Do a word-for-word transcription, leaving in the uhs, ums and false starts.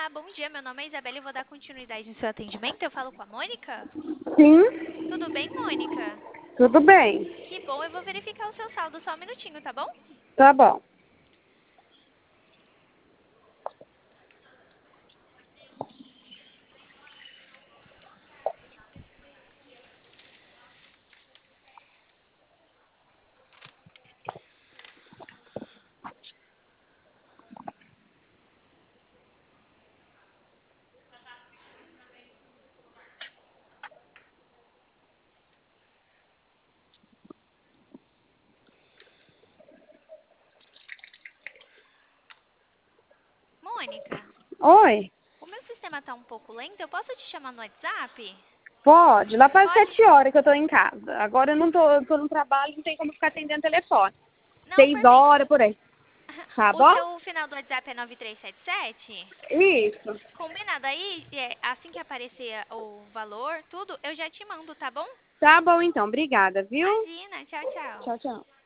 Olá, bom dia. Meu nome é Isabela e vou dar continuidade no seu atendimento. Eu falo com a Mônica? Sim, Tudo bem, Mônica? tudo bem. Que bom, eu vou verificar o seu saldo só um minutinho, tá bom? Tá bom. Mônica, Oi, o meu sistema tá um pouco lento. Eu posso te chamar no WhatsApp? pode. Lá faz Pode? sete horas que eu tô em casa. Agora eu não tô, eu tô no trabalho, não tem como ficar atendendo telefone. Não, Seis perfeito. horas por aí. Tá O bom? seu final do WhatsApp é nove três sete sete? Isso. Combinado aí, é, assim que aparecer o valor, tudo, eu já te mando, tá bom? Tá bom então. Obrigada, viu? Imagina, tchau, tchau. Tchau, tchau.